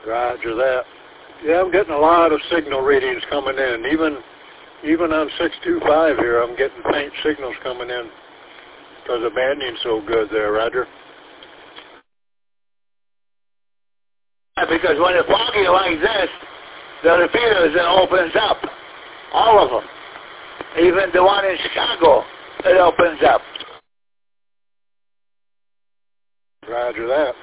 Roger that. Yeah, I'm getting a lot of signal readings coming in. Even on 625 here, I'm getting faint signals coming in because the banding's so good there, Roger. Yeah, because when it's foggy like this, the repeaters, it opens up. All of them. Even the one in Chicago, it opens up. Roger that.